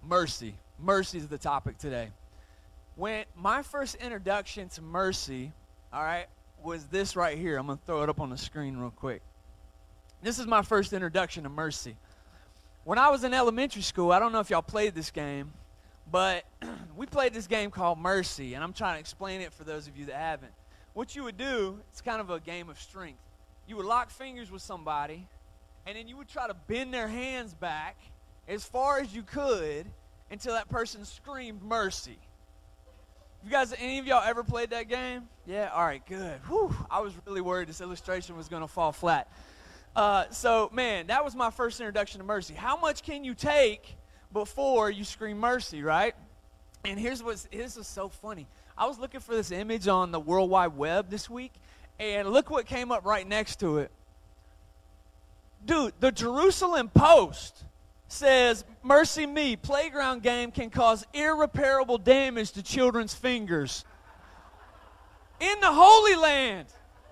Mercy. Mercy is the topic today. When my first introduction to mercy, all right, was this right here. I'm going to throw it up on the screen real quick. This is my first introduction to mercy. When I was in elementary school, I don't know if y'all played this game, but we played this game called Mercy, and I'm trying to explain it for those of you that haven't. What you would do, it's kind of a game of strength. You would lock fingers with somebody, and then you would try to bend their hands back as far as you could until that person screamed mercy. You guys, any of y'all ever played that game? Yeah? All right, good. Whew, I was really worried this illustration was going to fall flat. Man, that was my first introduction to mercy. How much can you take before you scream mercy, right? And this is so funny. I was looking for this image on the World Wide Web this week, and look what came up right next to it. Dude, the Jerusalem Post says, "Mercy me, playground game can cause irreparable damage to children's fingers." In the Holy Land.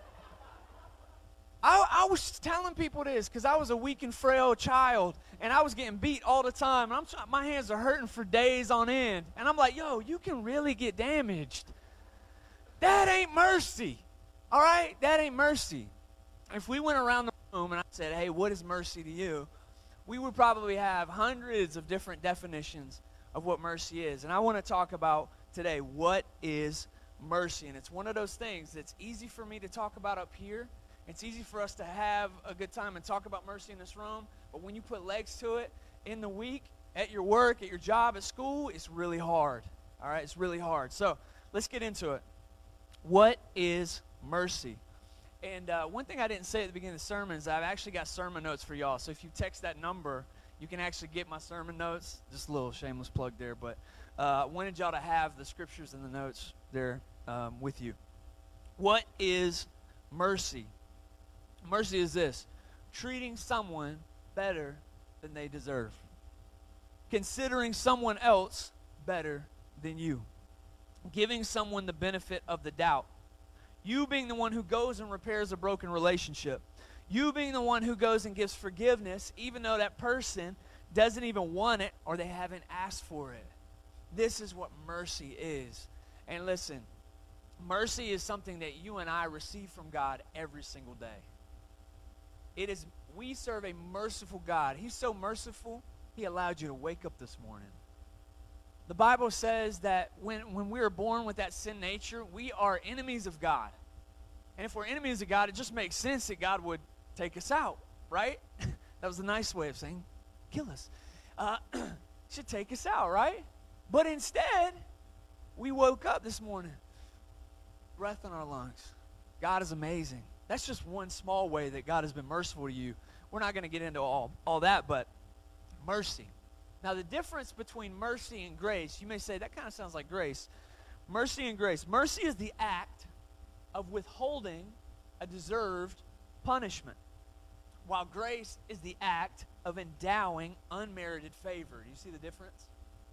I was telling people this because I was a weak and frail child, and I was getting beat all the time. And my hands are hurting for days on end. And I'm like, yo, you can really get damaged. That ain't mercy. All right? That ain't mercy. If we went around the room and I said, hey, what is mercy to you? We would probably have hundreds of different definitions of what mercy is. And I want to talk about today, what is mercy? And it's one of those things that's easy for me to talk about up here. It's easy for us to have a good time and talk about mercy in this room. But when you put legs to it in the week, at your work, at your job, at school, it's really hard. All right? It's really hard. So let's get into it. What is mercy? And one thing I didn't say at the beginning of the sermon is I've actually got sermon notes for y'all. So if you text that number, you can actually get my sermon notes. Just a little shameless plug there. But I wanted y'all to have the scriptures and the notes there with you. What is mercy? Mercy is this: treating someone better than they deserve. Considering someone else better than you. Giving someone the benefit of the doubt. You being the one who goes and repairs a broken relationship. You being the one who goes and gives forgiveness even though that person doesn't even want it or they haven't asked for it. This is what mercy is. And listen, mercy is something that you and I receive from God every single day. We serve a merciful God. He's so merciful, He allowed you to wake up this morning. The Bible says that when we are born with that sin nature, we are enemies of God. And if we're enemies of God, it just makes sense that God would take us out, right? That was a nice way of saying, kill us. Should take us out, right? But instead, we woke up this morning, breath in our lungs. God is amazing. That's just one small way that God has been merciful to you. We're not going to get into all that, but mercy. Now, the difference between mercy and grace, you may say, that kind of sounds like grace. Mercy and grace. Mercy is the act of withholding a deserved punishment, while grace is the act of endowing unmerited favor. Do you see the difference?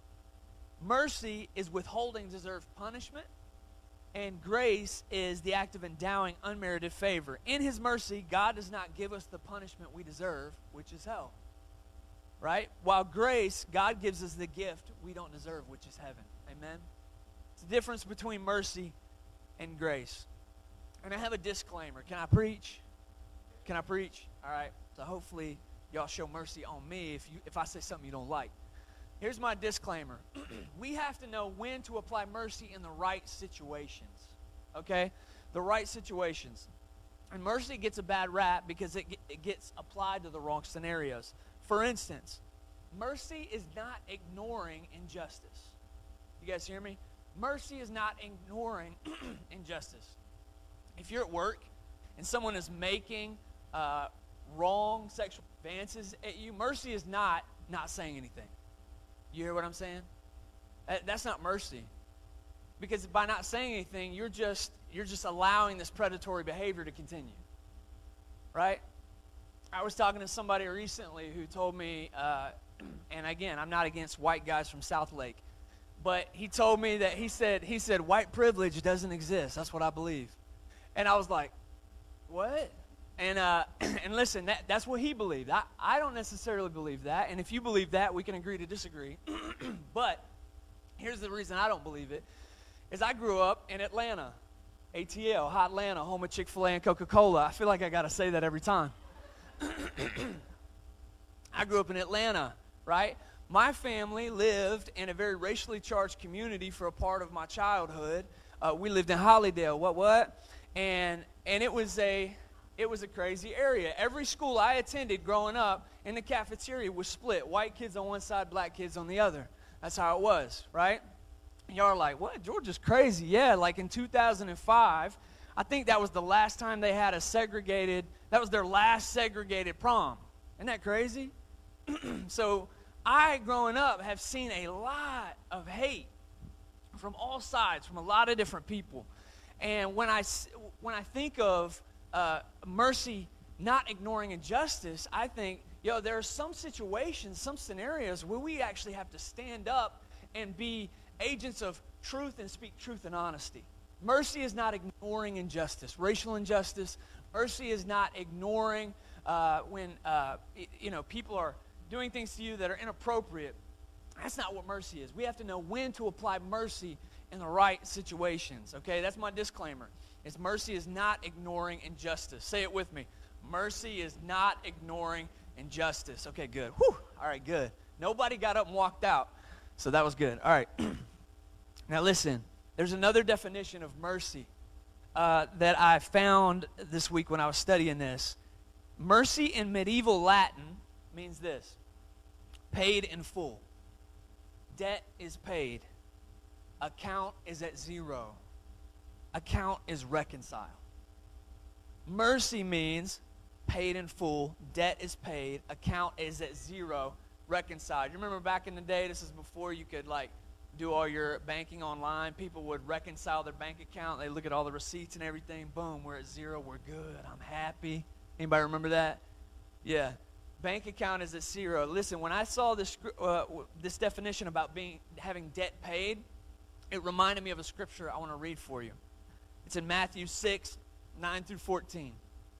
Mercy is withholding deserved punishment, and grace is the act of endowing unmerited favor. In His mercy, God does not give us the punishment we deserve, which is hell. Right? While grace, God gives us the gift we don't deserve, which is heaven. Amen? It's the difference between mercy and grace. And I have a disclaimer. Can I preach? Can I preach? All right. So hopefully y'all show mercy on me if I say something you don't like. Here's my disclaimer. We have to know when to apply mercy in the right situations. Okay? The right situations. And mercy gets a bad rap because it gets applied to the wrong scenarios. For instance, mercy is not ignoring injustice. You guys hear me? Mercy is not ignoring injustice. If you're at work and someone is making wrong sexual advances at you, mercy is not saying anything. You hear what I'm saying? That's not mercy. Because by not saying anything, you're just allowing this predatory behavior to continue. Right? I was talking to somebody recently who told me, and again, I'm not against white guys from South Lake, but he told me that he said white privilege doesn't exist. That's what I believe. And I was like, what? And and listen, that's what he believed. I don't necessarily believe that. And if you believe that, we can agree to disagree. But here's the reason I don't believe it, is I grew up in Atlanta. ATL, Hot Atlanta, home of Chick-fil-A and Coca-Cola. I feel like I got to say that every time. I grew up in Atlanta, right? My family lived in a very racially charged community for a part of my childhood. We lived in Hollydale. What? And it was a crazy area. Every school I attended growing up in the cafeteria was split. White kids on one side, black kids on the other. That's how it was, right? And y'all are like, what? Georgia's crazy. Yeah, like in 2005, I think that was the last time they had that was their last segregated prom. Isn't that crazy? So I, growing up, have seen a lot of hate from all sides, from a lot of different people. And when I think of mercy not ignoring injustice, I think, there are some situations, some scenarios where we actually have to stand up and be agents of truth and speak truth and honesty. Mercy is not ignoring injustice, racial injustice. Mercy is not ignoring when people are doing things to you that are inappropriate. That's not what mercy is. We have to know when to apply mercy in the right situations. Okay, that's my disclaimer. Mercy is not ignoring injustice. Say it with me. Mercy is not ignoring injustice. Okay, good. Whew. All right, good. Nobody got up and walked out, so that was good. All right. Now listen, there's another definition of mercy that I found this week when I was studying this. Mercy in medieval Latin means this: paid in full. Debt is paid. Account is at zero. Account is reconciled. Mercy means paid in full, debt is paid, account is at zero, reconciled. You remember back in the day, this is before you could do all your banking online. People would reconcile their bank account. They look at all the receipts and everything. Boom, we're at zero. We're good. I'm happy. Anybody remember that? Yeah. Bank account is at zero. Listen, when I saw this definition about having debt paid, it reminded me of a scripture I want to read for you. It's in Matthew 6, 9 through 14.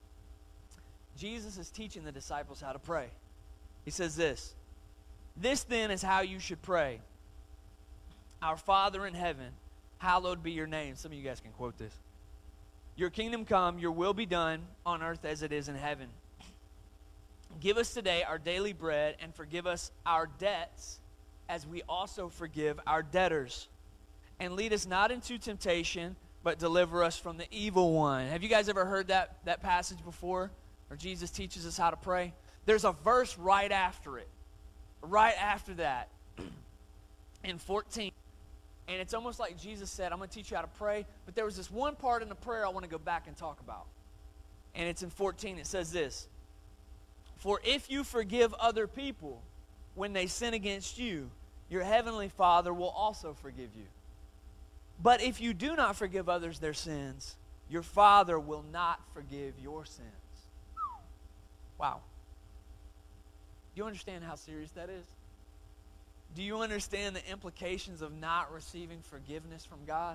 Jesus is teaching the disciples how to pray. He says this: "This then is how you should pray. Our Father in heaven, hallowed be your name." Some of you guys can quote this. "Your kingdom come, your will be done on earth as it is in heaven. Give us today our daily bread, and forgive us our debts as we also forgive our debtors. And lead us not into temptation, but deliver us from the evil one." Have you guys ever heard that passage before, where Jesus teaches us how to pray? There's a verse right after it, right after that, in 14. And it's almost like Jesus said, I'm going to teach you how to pray, but there was this one part in the prayer I want to go back and talk about. And it's in 14. It says this: "For if you forgive other people when they sin against you, your heavenly Father will also forgive you. But if you do not forgive others their sins, your Father will not forgive your sins." Wow. Do you understand how serious that is? Do you understand the implications of not receiving forgiveness from God?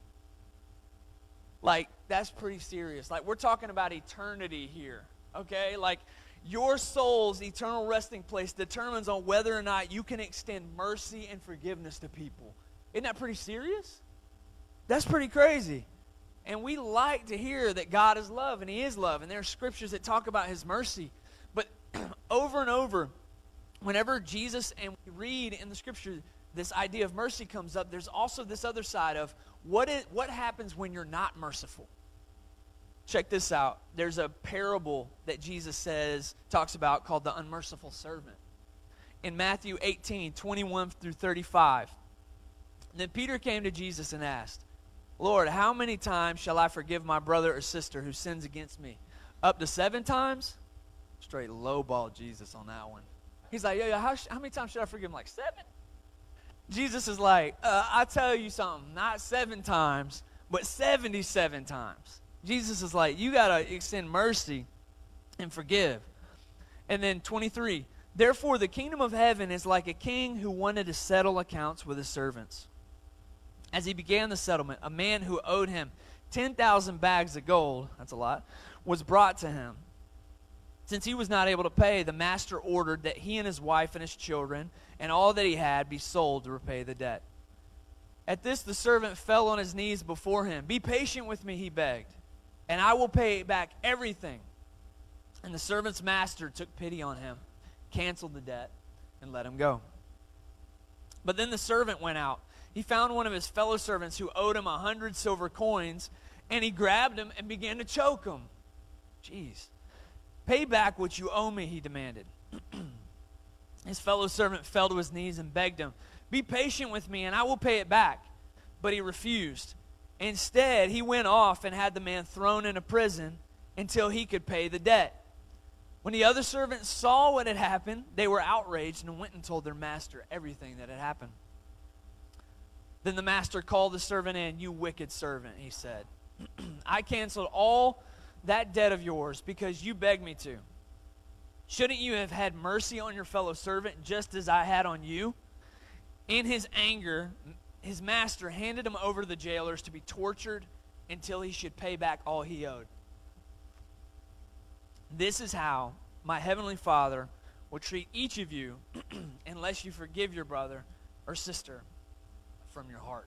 That's pretty serious. We're talking about eternity here, okay? Your soul's eternal resting place determines on whether or not you can extend mercy and forgiveness to people. Isn't that pretty serious? That's pretty crazy. And we like to hear that God is love, and He is love, and there are scriptures that talk about His mercy. But over and over, whenever Jesus and we read in the scripture this idea of mercy comes up, there's also this other side of what happens when you're not merciful. Check this out. There's a parable that Jesus talks about called the unmerciful servant. In Matthew 18, 21 through 35. Then Peter came to Jesus and asked, "Lord, how many times shall I forgive my brother or sister who sins against me? Up to 7 times? Straight lowball Jesus on that one. He's like, how many times should I forgive him? 7? Jesus is like, I tell you something, not 7 times, but 77 times. Jesus is like, you got to extend mercy and forgive. And then 23, "Therefore the kingdom of heaven is like a king who wanted to settle accounts with his servants. As he began the settlement, a man who owed him 10,000 bags of gold," that's a lot, "was brought to him. Since he was not able to pay, the master ordered that he and his wife and his children and all that he had be sold to repay the debt. At this, the servant fell on his knees before him. "Be patient with me," he begged, "and I will pay back everything." And the servant's master took pity on him, canceled the debt, and let him go. But then the servant went out. He found one of his fellow servants who owed him 100 silver coins, and he grabbed him and began to choke him. Jeez. "Pay back what you owe me," he demanded. His fellow servant fell to his knees and begged him, "Be patient with me, and I will pay it back." But he refused. Instead, he went off and had the man thrown into prison until he could pay the debt. When the other servants saw what had happened, they were outraged and went and told their master everything that had happened. Then the master called the servant in. "You wicked servant," he said. "I canceled all that debt of yours because you begged me to. Shouldn't you have had mercy on your fellow servant just as I had on you?" In his anger, his master handed him over to the jailers to be tortured until he should pay back all he owed. This is how my heavenly Father will treat each of you unless you forgive your brother or sister from your heart.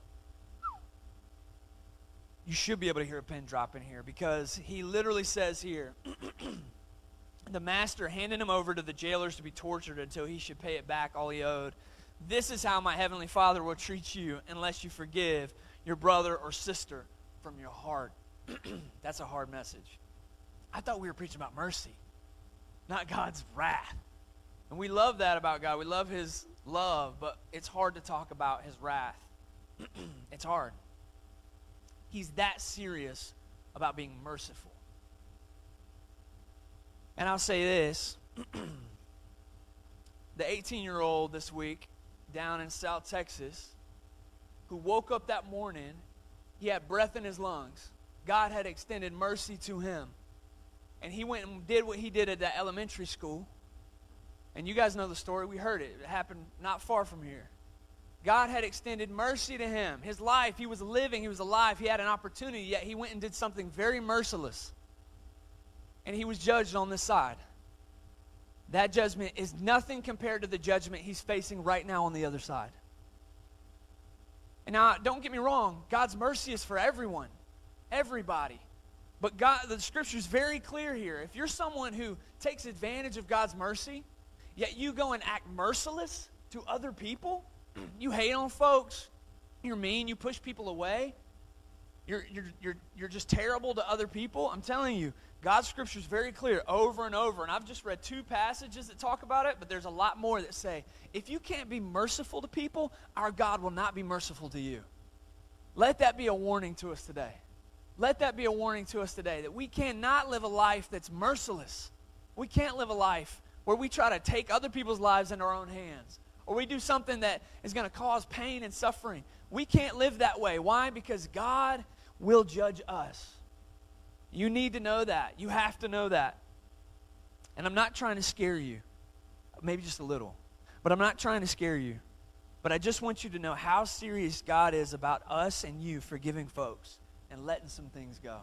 You should be able to hear a pin drop in here, because he literally says here, the master handed him over to the jailers to be tortured until he should pay it back all he owed. This is how my heavenly Father will treat you unless you forgive your brother or sister from your heart. That's a hard message. I thought we were preaching about mercy, not God's wrath. And we love that about God. We love his love, but it's hard to talk about his wrath. It's hard. He's that serious about being merciful. And I'll say this. The 18-year-old this week down in South Texas who woke up that morning, he had breath in his lungs. God had extended mercy to him. And he went and did what he did at that elementary school. And you guys know the story. We heard it. It happened not far from here. God had extended mercy to him. His life, he was living, he was alive, he had an opportunity, yet he went and did something very merciless. And he was judged on this side. That judgment is nothing compared to the judgment he's facing right now on the other side. And now, don't get me wrong, God's mercy is for everyone, everybody. But God, the scripture is very clear here. If you're someone who takes advantage of God's mercy, yet you go and act merciless to other people, you hate on folks, you're mean, you push people away, you're just terrible to other people, I'm telling you, God's scripture is very clear over and over. And I've just read 2 passages that talk about it, but there's a lot more that say, if you can't be merciful to people, our God will not be merciful to you. Let that be a warning to us today. Let that be a warning to us today, that we cannot live a life that's merciless. We can't live a life where we try to take other people's lives into our own hands, or we do something that is going to cause pain and suffering. We can't live that way. Why? Because God will judge us. You need to know that. You have to know that. And I'm not trying to scare you, maybe just a little, but I'm not trying to scare you. But I just want you to know how serious God is about us and you forgiving folks and letting some things go.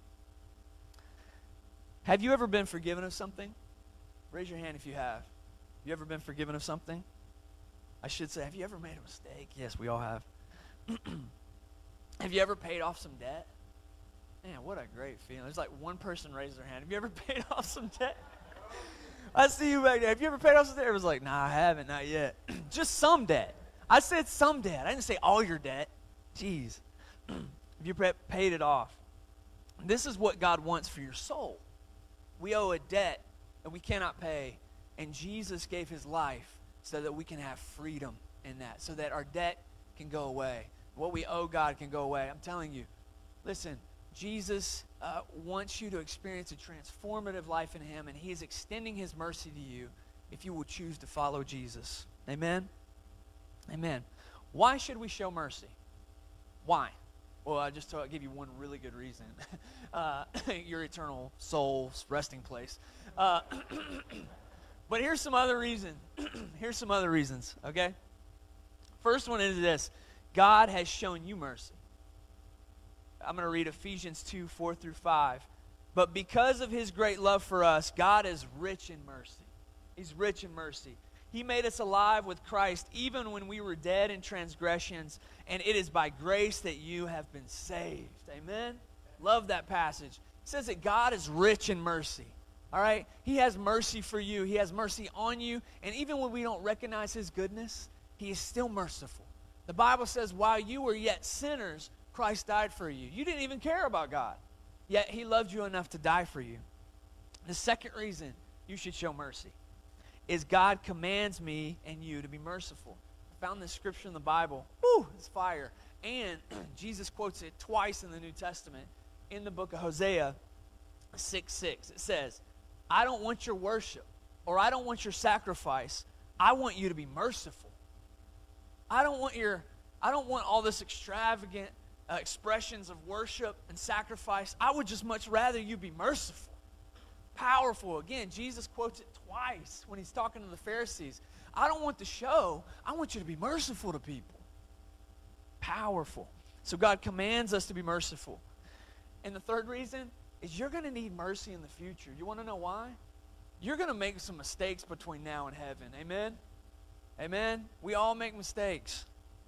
Have you ever been forgiven of something? Raise your hand if you have. You ever been forgiven of something? I should say, have you ever made a mistake? Yes, we all have. Have you ever paid off some debt? Man, what a great feeling. There's like one person raised their hand. Have you ever paid off some debt? I see you back there. Have you ever paid off some debt? Everyone's like, nah, I haven't, not yet. Just some debt. I said some debt. I didn't say all your debt. Jeez. Have you paid it off? This is what God wants for your soul. We owe a debt that we cannot pay, and Jesus gave his life so that we can have freedom in that, so that our debt can go away. What we owe God can go away. I'm telling you, listen, Jesus wants you to experience a transformative life in him, and he is extending his mercy to you if you will choose to follow Jesus. Amen? Amen. Why should we show mercy? Why? Well, I just give you one really good reason. Your eternal soul's resting place. But here's some other reason. Here's some other reasons, okay? First one is this. God has shown you mercy. I'm going to read Ephesians 2, 4 through 5. But because of his great love for us, God is rich in mercy. He's rich in mercy. He made us alive with Christ even when we were dead in transgressions, and it is by grace that you have been saved. Amen? Love that passage. It says that God is rich in mercy. All right? He has mercy for you. He has mercy on you. And even when we don't recognize his goodness, he is still merciful. The Bible says, while you were yet sinners, Christ died for you. You didn't even care about God, yet he loved you enough to die for you. The second reason you should show mercy is God commands me and you to be merciful. I found this scripture in the Bible. Woo, it's fire. And Jesus quotes it twice in the New Testament in the book of Hosea 6:6. It says, I don't want your worship, or I don't want your sacrifice. I want you to be merciful. I don't want all this extravagant expressions of worship and sacrifice. I would just much rather you be merciful. Powerful. Again, Jesus quotes it twice when he's talking to the Pharisees. I don't want the show. I want you to be merciful to people. Powerful. So God commands us to be merciful. And the third reason is you're going to need mercy in the future. You want to know why? You're going to make some mistakes between now and heaven. Amen? Amen? We all make mistakes.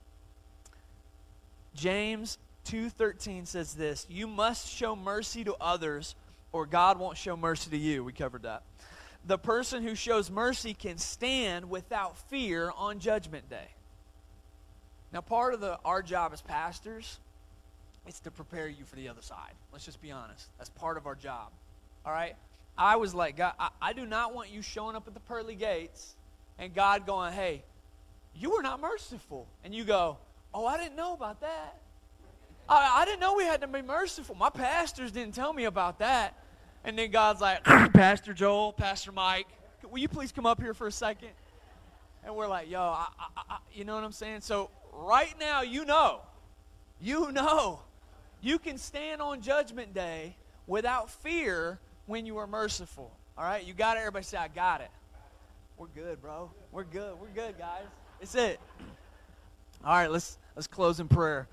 James 2:13 says this, you must show mercy to others or God won't show mercy to you. We covered that. The person who shows mercy can stand without fear on Judgment Day. Now, part of our job as pastors is to prepare you for the other side. Let's just be honest. That's part of our job. All right? I was like, God, I do not want you showing up at the pearly gates and God going, hey, you were not merciful. And you go, oh, I didn't know about that. I didn't know we had to be merciful. My pastors didn't tell me about that. And then God's like, Pastor Joel, Pastor Mike, will you please come up here for a second? And we're like, yo, you know what I'm saying? So right now, you know, you can stand on Judgment Day without fear when you are merciful. All right? You got it? Everybody say, I got it. We're good, bro. We're good. We're good, guys. It's it. All right, let's close in prayer.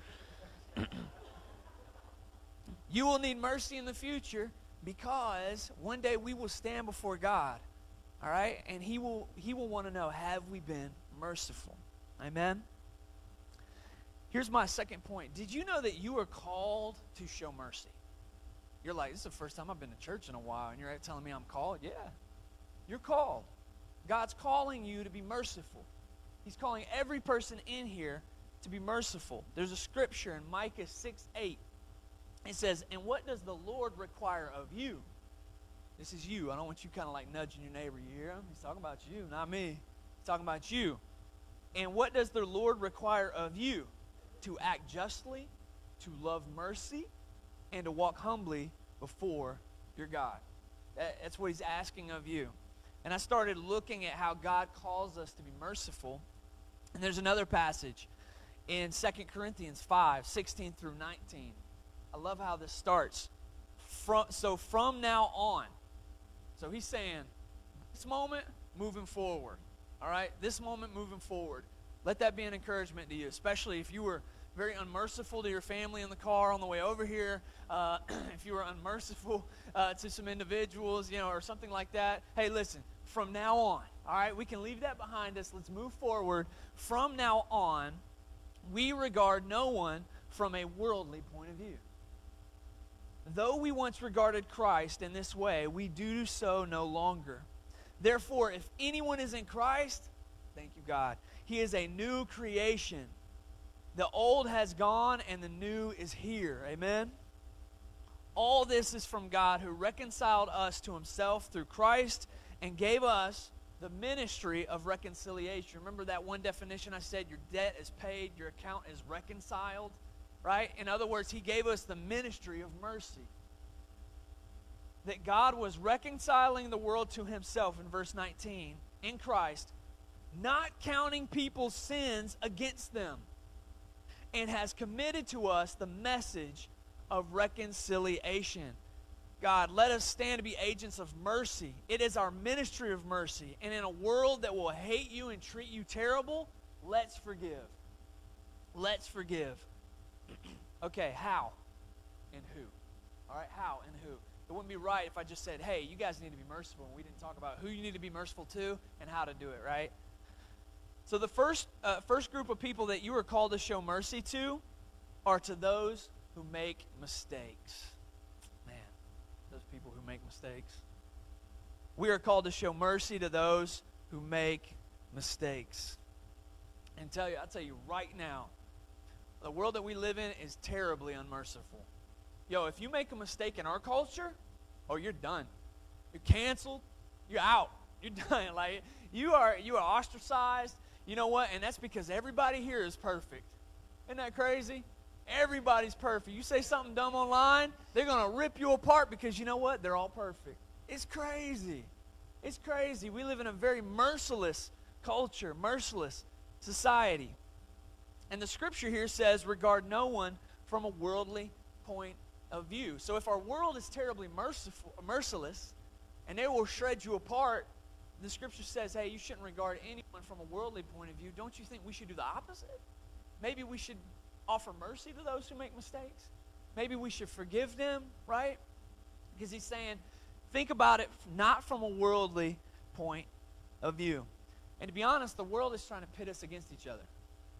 You will need mercy in the future because one day we will stand before God. All right? And he will want to know, have we been merciful? Amen? Here's my second point. Did you know that you are called to show mercy? You're like, this is the first time I've been to church in a while, and you're telling me I'm called? Yeah, you're called. God's calling you to be merciful. He's calling every person in here to be merciful. There's a scripture in Micah 6:8. It says, and what does the Lord require of you? This is you. I don't want you kind of like nudging your neighbor. You hear him? He's talking about you, not me. He's talking about you. And what does the Lord require of you? To act justly, to love mercy, and to walk humbly before your God. That's what he's asking of you. And I started looking at how God calls us to be merciful. And there's another passage in 2 Corinthians 5:16 through 19. I love how this starts. From now on. So he's saying, this moment, moving forward. All right? This moment, moving forward. Let that be an encouragement to you, especially if you were very unmerciful to your family in the car on the way over here. If you were unmerciful to some individuals, or something like that. Hey, listen, from now on, all right, we can leave that behind us. Let's move forward. From now on, we regard no one from a worldly point of view. Though we once regarded Christ in this way, we do so no longer. Therefore, if anyone is in Christ, thank you, God, he is a new creation. The old has gone and the new is here. Amen? All this is from God, who reconciled us to himself through Christ and gave us the ministry of reconciliation. Remember that one definition I said, your debt is paid, your account is reconciled, right? In other words, he gave us the ministry of mercy. That God was reconciling the world to himself in verse 19, in Christ, not counting people's sins against them, and has committed to us the message of reconciliation. God, let us stand to be agents of mercy. It is our ministry of mercy. And in a world that will hate you and treat you terrible, let's forgive. Let's forgive. Okay, how and who? All right, how and who? It wouldn't be right if I just said, hey, you guys need to be merciful, and we didn't talk about who you need to be merciful to and how to do it, right? So the first group of people that you are called to show mercy to are to those who make mistakes. Man, those people who make mistakes. We are called to show mercy to those who make mistakes. And I'll tell you right now, the world that we live in is terribly unmerciful. Yo, if you make a mistake in our culture, oh, you're done. You're canceled. You're out. You're done. Like you are ostracized. You know what? And that's because everybody here is perfect. Isn't that crazy? Everybody's perfect. You say something dumb online, they're going to rip you apart because you know what? They're all perfect. It's crazy. It's crazy. We live in a very merciless culture, merciless society. And the scripture here says, regard no one from a worldly point of view. So if our world is terribly merciless, and they will shred you apart, the scripture says, hey, you shouldn't regard anyone from a worldly point of view. Don't you think we should do the opposite? Maybe we should offer mercy to those who make mistakes. Maybe we should forgive them, right? Because he's saying, think about it not from a worldly point of view. And to be honest, the world is trying to pit us against each other.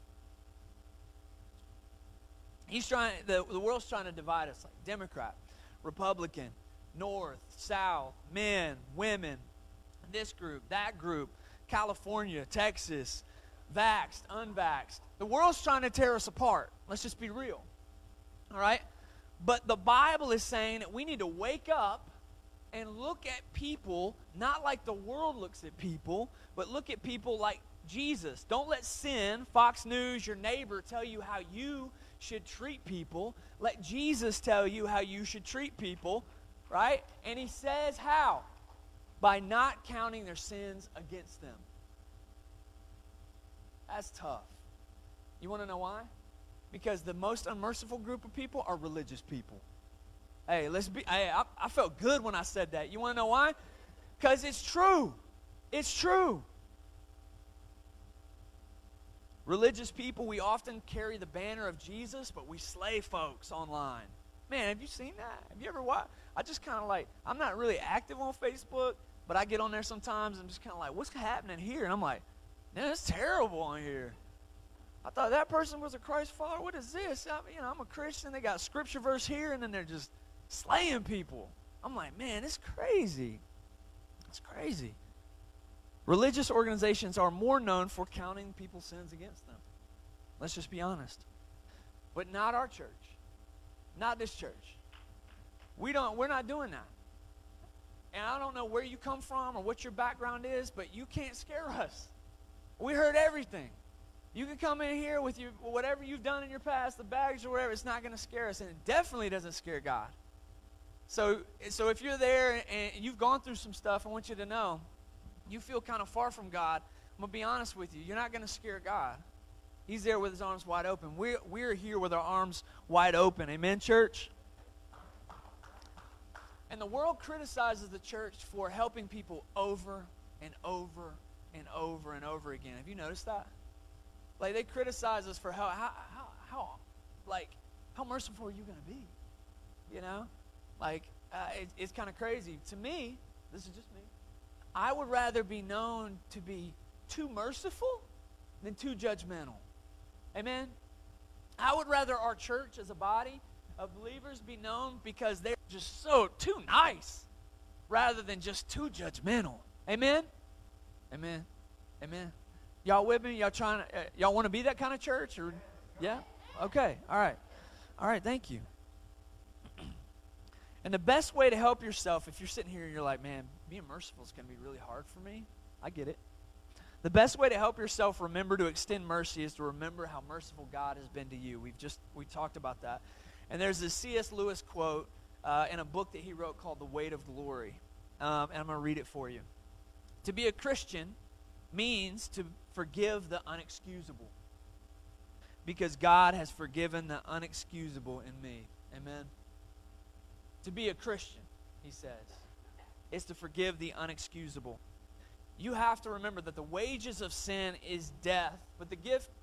The world's trying to divide us, like Democrat, Republican, North, South, men, women, this group, that group, California, Texas, vaxxed, unvaxxed. The world's trying to tear us apart. Let's just be real. All right? But the Bible is saying that we need to wake up and look at people not like the world looks at people, but look at people like Jesus. Don't let sin, Fox News, your neighbor tell you how you should treat people. Let Jesus tell you how you should treat people, right? And he says how? By not counting their sins against them. That's tough. You want to know why? Because the most unmerciful group of people are religious people. Hey, I felt good when I said that. You want to know why? Because it's true. It's true. Religious people, we often carry the banner of Jesus, but we slay folks online. Man, have you seen that? Have you ever watched? I just kind of like, I'm not really active on Facebook, but I get on there sometimes and I'm just kind of like, what's happening here? And I'm like, man, it's terrible on here. I thought that person was a Christ follower. What is this? I'm a Christian. They got a scripture verse here, and then they're just slaying people. I'm like, man, it's crazy. It's crazy. Religious organizations are more known for counting people's sins against them. Let's just be honest. But not our church. Not this church. We're not doing that. And I don't know where you come from or what your background is, but you can't scare us. We heard everything. You can come in here with whatever you've done in your past, the bags or whatever, it's not going to scare us, and it definitely doesn't scare God. So if you're there and you've gone through some stuff, I want you to know, you feel kind of far from God, I'm going to be honest with you, you're not going to scare God. He's there with his arms wide open. We're here with our arms wide open. Amen, church? And the world criticizes the church for helping people over and over and over and over again. Have you noticed that? Like, they criticize us for how merciful are you going to be? You know? Like, it's kind of crazy. To me, this is just me, I would rather be known to be too merciful than too judgmental. Amen? I would rather our church as a body of believers be known because they're just so too nice rather than just too judgmental. Amen? Amen. Amen. Y'all with me? Y'all want to be that kind of church? Or yeah? Okay. All right. All right, thank you. And the best way to help yourself, if you're sitting here and you're like, man, being merciful is going to be really hard for me. I get it. The best way to help yourself remember to extend mercy is to remember how merciful God has been to you. We talked about that. And there's this C.S. Lewis quote in a book that he wrote called The Weight of Glory. And I'm going to read it for you. To be a Christian means to forgive the unexcusable, because God has forgiven the unexcusable in me. Amen. To be a Christian, he says, is to forgive the unexcusable. You have to remember that the wages of sin is death, but the gift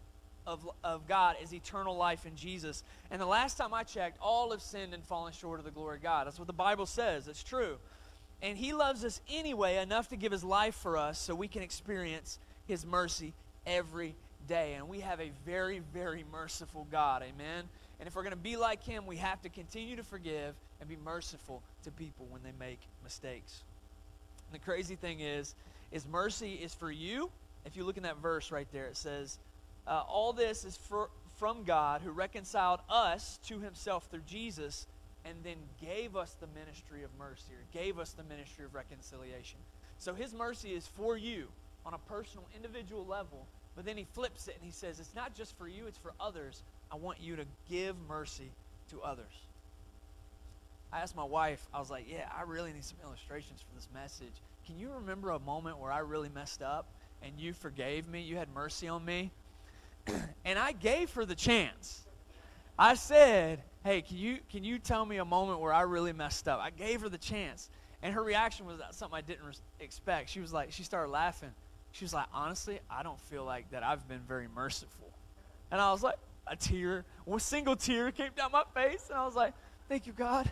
of God is eternal life in Jesus. And the last time I checked, all have sinned and fallen short of the glory of God. That's what the Bible says. It's true. And he loves us anyway enough to give his life for us so we can experience his mercy every day. And we have a very, very merciful God. Amen? And if we're going to be like him, we have to continue to forgive and be merciful to people when they make mistakes. And the crazy thing is mercy is for you. If you look in that verse right there, it says, all this is from God who reconciled us to himself through Jesus and then gave us the ministry of mercy, or gave us the ministry of reconciliation. So his mercy is for you on a personal, individual level, but then he flips it and he says, it's not just for you, it's for others. I want you to give mercy to others. I asked my wife, I was like, yeah, I really need some illustrations for this message. Can you remember a moment where I really messed up and you forgave me, you had mercy on me? And I gave her the chance. I said, hey, can you tell me a moment where I really messed up? I gave her the chance. And her reaction was something I didn't expect. She started laughing. She was like, honestly, I don't feel like that I've been very merciful. And I was like, one single tear came down my face. And I was like, thank you, God.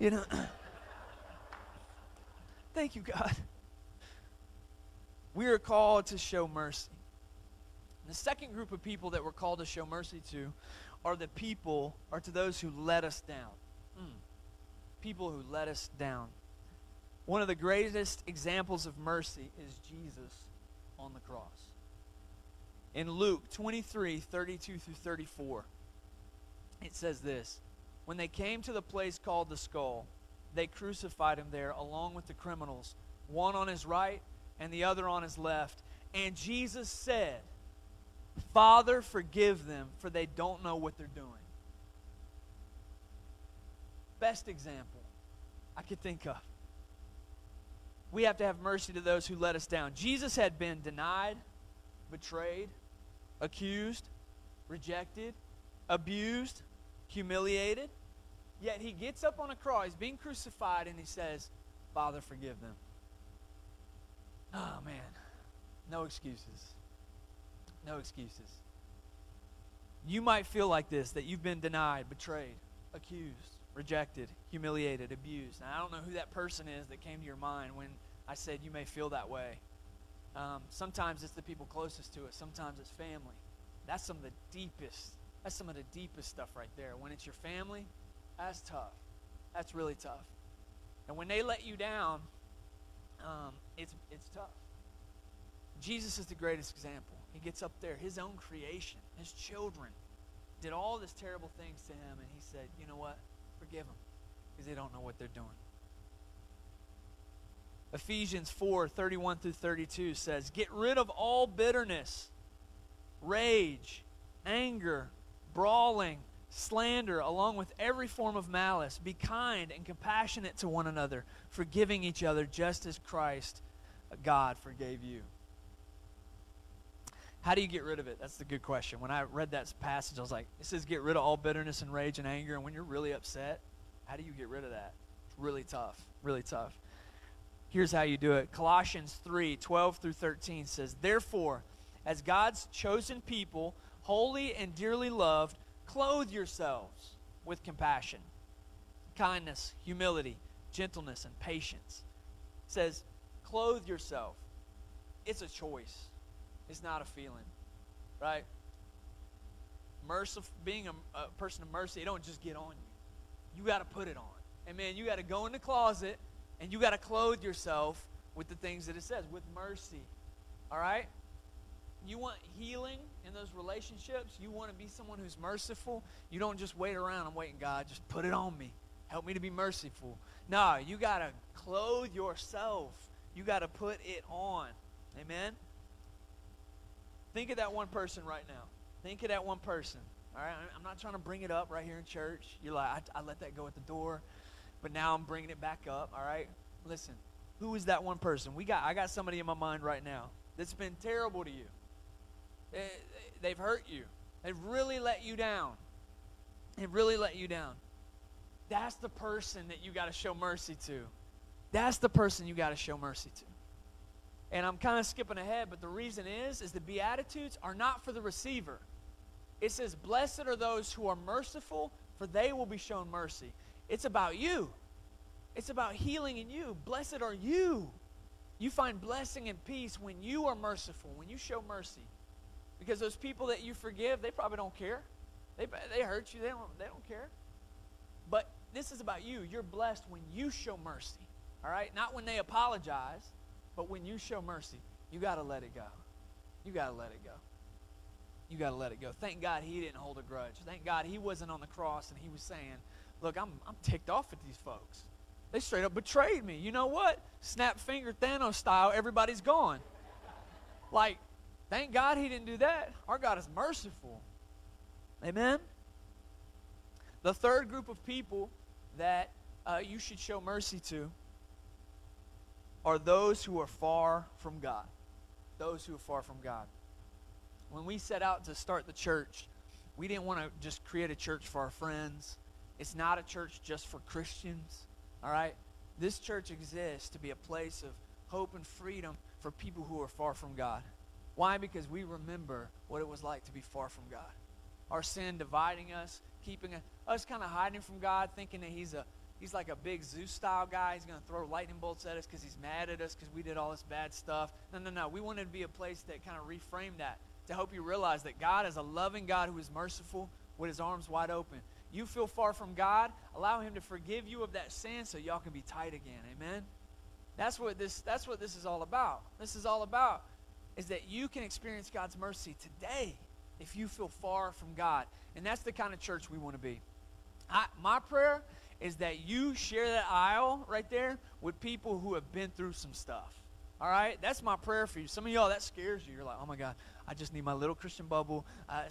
Thank you, God. We are called to show mercy. The second group of people that we're called to show mercy to are to those who let us down. People who let us down. One of the greatest examples of mercy is Jesus on the cross. In Luke 23:32 through 34, it says this, when they came to the place called the Skull, they crucified him there along with the criminals, one on his right and the other on his left. And Jesus said, Father, forgive them, for they don't know what they're doing. Best example I could think of. We have to have mercy to those who let us down. Jesus had been denied, betrayed, accused, rejected, abused, humiliated. Yet he gets up on a cross, he's being crucified, and he says, Father, forgive them. Oh, man. No excuses. No excuses. You might feel like this, that you've been denied, betrayed, accused, rejected, humiliated, abused. Now, I don't know who that person is that came to your mind when I said you may feel that way. Sometimes it's the people closest to us. Sometimes it's family. That's some of the deepest stuff right there. When it's your family, that's tough. That's really tough. And when they let you down, it's tough. Jesus is the greatest example. He gets up there, his own creation, his children, did all these terrible things to him, and he said, you know what? Forgive them, because they don't know what they're doing. Ephesians 4:31 through 32 says, get rid of all bitterness, rage, anger, brawling, slander, along with every form of malice. Be kind and compassionate to one another, forgiving each other just as Christ, God, forgave you. How do you get rid of it? That's the good question. When I read that passage, I was like, it says get rid of all bitterness and rage and anger. And when you're really upset, how do you get rid of that? It's really tough, really tough. Here's how you do it. Colossians 3:12 through 13 says, therefore, as God's chosen people, holy and dearly loved, clothe yourselves with compassion, kindness, humility, gentleness, and patience. It says, clothe yourself. It's a choice. It's not a feeling, right? Being a person of mercy, it don't just get on you. You got to put it on. And man, you got to go in the closet and you got to clothe yourself with the things that it says, with mercy. All right? You want healing in those relationships? You want to be someone who's merciful? You don't just wait around and waiting, God, just put it on me. Help me to be merciful. No, you got to clothe yourself. You got to put it on. Amen? Think of that one person right now. Think of that one person. All right? I'm not trying to bring it up right here in church. You're like, I let that go at the door, but now I'm bringing it back up. All right? Listen, who is that one person? I got somebody in my mind right now that's been terrible to you. They've hurt you. They've really let you down. They've really let you down. That's the person that you got to show mercy to. That's the person you got to show mercy to. And I'm kind of skipping ahead, but the reason is the Beatitudes are not for the receiver. It says, blessed are those who are merciful, for they will be shown mercy. It's about you. It's about healing in you. Blessed are you. You find blessing and peace when you are merciful, when you show mercy. Because those people that you forgive, they probably don't care. They hurt you. They don't care. But this is about you. You're blessed when you show mercy. All right? Not when they apologize, but when you show mercy. You got to let it go. You got to let it go. You got to let it go. Thank God he didn't hold a grudge. Thank God he wasn't on the cross and he was saying, look, I'm ticked off at these folks. They straight up betrayed me. You know what? Snap finger Thanos style, everybody's gone. Like, thank God he didn't do that. Our God is merciful. Amen? The third group of people that you should show mercy to are those who are far from God. Those who are far from God. When we set out to start the church, we didn't want to just create a church for our friends. It's not a church just for Christians, all right? This church exists to be a place of hope and freedom for people who are far from God. Why? Because we remember what it was like to be far from God. Our sin dividing us, keeping us kind of hiding from God, thinking that he's like a big Zeus-style guy. He's going to throw lightning bolts at us because he's mad at us because we did all this bad stuff. No. We wanted to be a place that kind of reframed that, to help you realize that God is a loving God who is merciful with his arms wide open. You feel far from God, allow him to forgive you of that sin so y'all can be tight again. Amen? That's what this is all about. This is all about is that you can experience God's mercy today if you feel far from God. And that's the kind of church we want to be. My prayer is that you share that aisle right there with people who have been through some stuff. All right? That's my prayer for you. Some of y'all, that scares you. You're like, oh my God, I just need my little Christian bubble.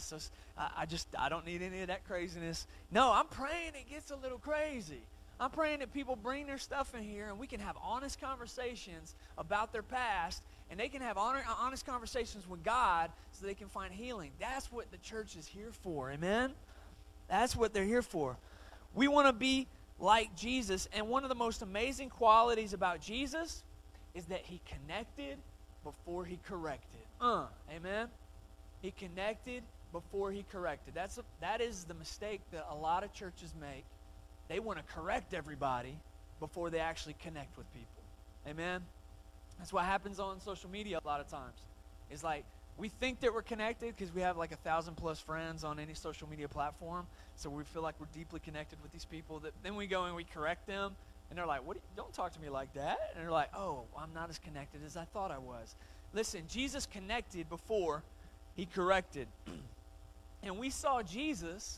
I don't need any of that craziness. No, I'm praying it gets a little crazy. I'm praying that people bring their stuff in here and we can have honest conversations about their past, and they can have honest conversations with God so they can find healing. That's what the church is here for. Amen? That's what they're here for. We want to be like Jesus, and one of the most amazing qualities about Jesus is that he connected before he corrected. Amen? He connected before he corrected. That is the mistake that a lot of churches make. They want to correct everybody before they actually connect with people. Amen? That's what happens on social media a lot of times. It's like, we think that we're connected because we have like 1,000+ friends on any social media platform. So we feel like we're deeply connected with these people. Then we go and we correct them. And they're like, don't talk to me like that. And they're like, oh, I'm not as connected as I thought I was. Listen, Jesus connected before he corrected. And we saw Jesus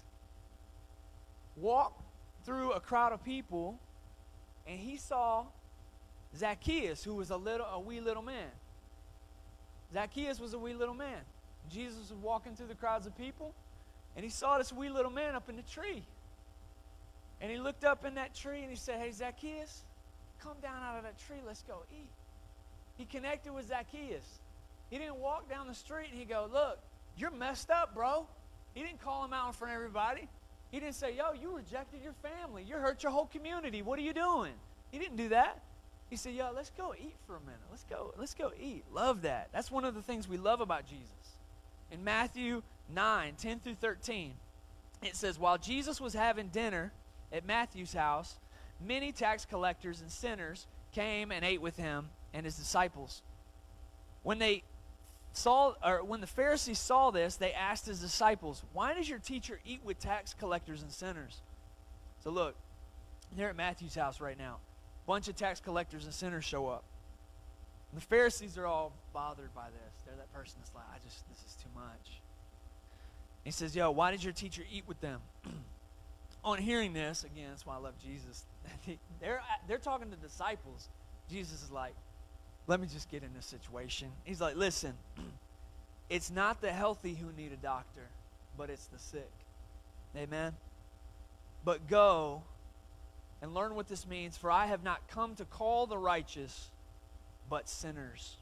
walk through a crowd of people, and he saw Zacchaeus, who was a wee little man. Zacchaeus was a wee little man. Jesus was walking through the crowds of people, and he saw this wee little man up in the tree. And he looked up in that tree and he said, hey, Zacchaeus, come down out of that tree. Let's go eat. He connected with Zacchaeus. He didn't walk down the street and he go, look, you're messed up, bro. He didn't call him out in front of everybody. He didn't say, yo, you rejected your family. You hurt your whole community. What are you doing? He didn't do that. He said, yo, let's go eat for a minute. Let's go eat. Love that. That's one of the things we love about Jesus. In Matthew 9:10-13, it says, while Jesus was having dinner at Matthew's house, many tax collectors and sinners came and ate with him and his disciples. When the Pharisees saw this, they asked his disciples, why does your teacher eat with tax collectors and sinners? So look, they're at Matthew's house right now. A bunch of tax collectors and sinners show up. And the Pharisees are all bothered by this. They're that person that's like, this is too much. He says, yo, why did your teacher eat with them? On hearing this, again, that's why I love Jesus. They're talking to disciples. Jesus is like, let me just get in this situation. He's like, listen, it's not the healthy who need a doctor, but it's the sick. Amen? But go and learn what this means, for I have not come to call the righteous, but sinners.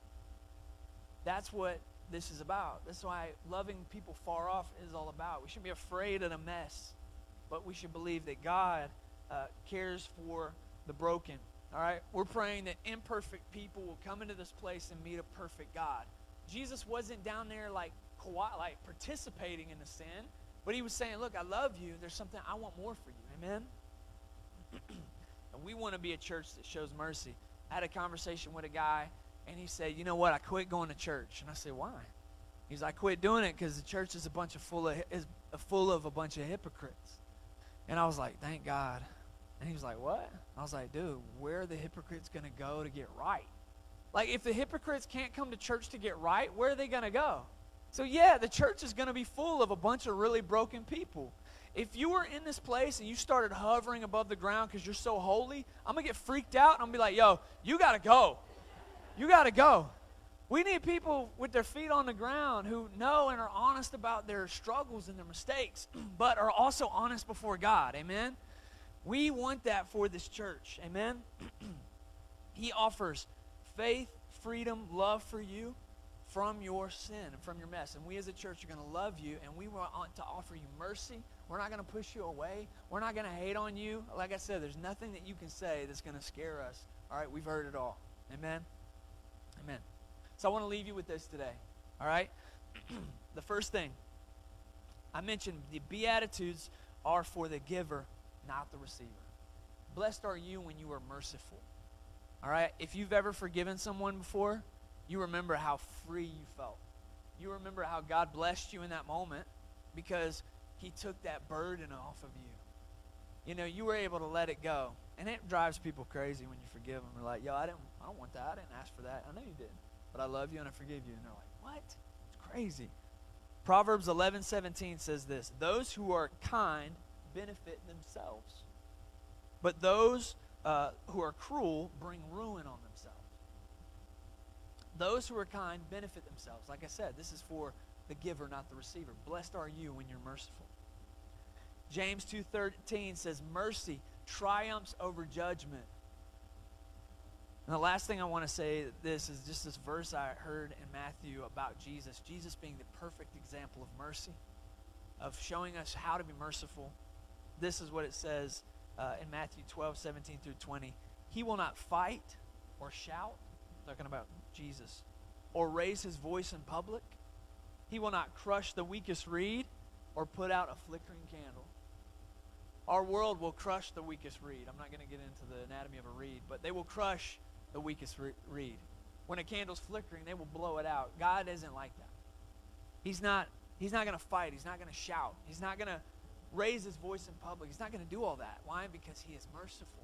That's what this is about. That's why loving people far off is all about. We shouldn't be afraid of the mess, but we should believe that God cares for the broken. All right? We're praying that imperfect people will come into this place and meet a perfect God. Jesus wasn't down there like participating in the sin, but he was saying, look, I love you. There's something I want more for you. Amen? And we want to be a church that shows mercy. I had a conversation with a guy, and he said, you know what, I quit going to church. And I said, why? He's like, I quit doing it because the church is full of a bunch of hypocrites. And I was like, thank God. And he was like, what? I was like, dude, where are the hypocrites going to go to get right? Like, if the hypocrites can't come to church to get right, where are they going to go? So, yeah, the church is going to be full of a bunch of really broken people. If you were in this place and you started hovering above the ground because you're so holy, I'm going to get freaked out and I'm going to be like, yo, you got to go. You got to go. We need people with their feet on the ground who know and are honest about their struggles and their mistakes, but are also honest before God. Amen? We want that for this church. Amen? He offers faith, freedom, love for you from your sin and from your mess. And we as a church are going to love you, and we want to offer you mercy. We're not going to push you away. We're not going to hate on you. Like I said, there's nothing that you can say that's going to scare us. All right? We've heard it all. Amen? Amen. So I want to leave you with this today. All right? The first thing, I mentioned the Beatitudes are for the giver, not the receiver. Blessed are you when you are merciful. All right? If you've ever forgiven someone before, you remember how free you felt. You remember how God blessed you in that moment because he took that burden off of you. You know, you were able to let it go. And it drives people crazy when you forgive them. They're like, yo, I don't want that. I didn't ask for that. I know you didn't. But I love you and I forgive you. And they're like, what? It's crazy. Proverbs 11:17 says this: those who are kind benefit themselves, but those who are cruel bring ruin on themselves. Those who are kind benefit themselves. Like I said, this is for the giver, not the receiver. Blessed are you when you're merciful. James 2:13 says, mercy triumphs over judgment. And the last thing I want to say is just this verse I heard in Matthew about Jesus. Jesus being the perfect example of mercy, of showing us how to be merciful. This is what it says in Matthew 12:17-20. He will not fight or shout, talking about Jesus, or raise his voice in public. He will not crush the weakest reed or put out a flickering candle. Our world will crush the weakest reed. I'm not going to get into the anatomy of a reed, but they will crush the weakest reed. When a candle's flickering, they will blow it out. God isn't like that. He's not going to fight. He's not going to shout. He's not going to raise his voice in public. He's not going to do all that. Why? Because he is merciful.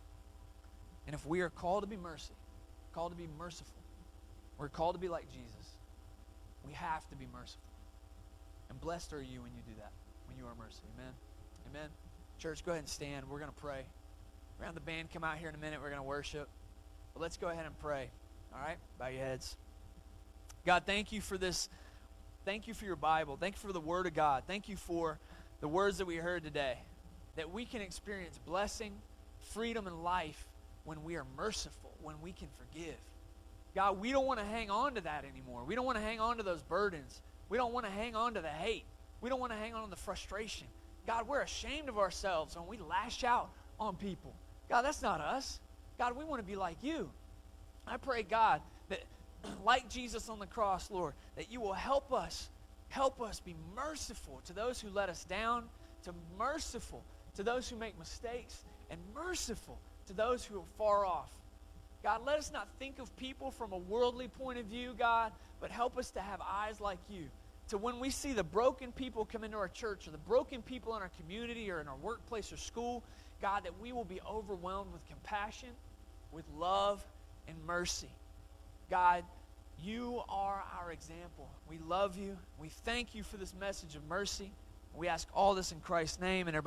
And if we are called to be merciful, we're called to be like Jesus. We have to be merciful. And blessed are you when you do that, when you are merciful. Amen? Amen? Church, go ahead and stand. We're going to pray. We're going to have the band come out here in a minute. We're going to worship. But let's go ahead and pray. All right? Bow your heads. God, thank you for this. Thank you for your Bible. Thank you for the Word of God. Thank you for the words that we heard today, that we can experience blessing, freedom, and life when we are merciful, when we can forgive. God, we don't want to hang on to that anymore. We don't want to hang on to those burdens. We don't want to hang on to the hate. We don't want to hang on to the frustration. God, we're ashamed of ourselves when we lash out on people. God, that's not us. God, we want to be like you. I pray, God, that like Jesus on the cross, Lord, that you will help us be merciful to those who let us down, to merciful to those who make mistakes, and merciful to those who are far off. God, let us not think of people from a worldly point of view, God, but help us to have eyes like you. To when we see the broken people come into our church, or the broken people in our community or in our workplace or school, God, that we will be overwhelmed with compassion, with love, and mercy. God, you are our example. We love you. We thank you for this message of mercy. We ask all this in Christ's name, and everybody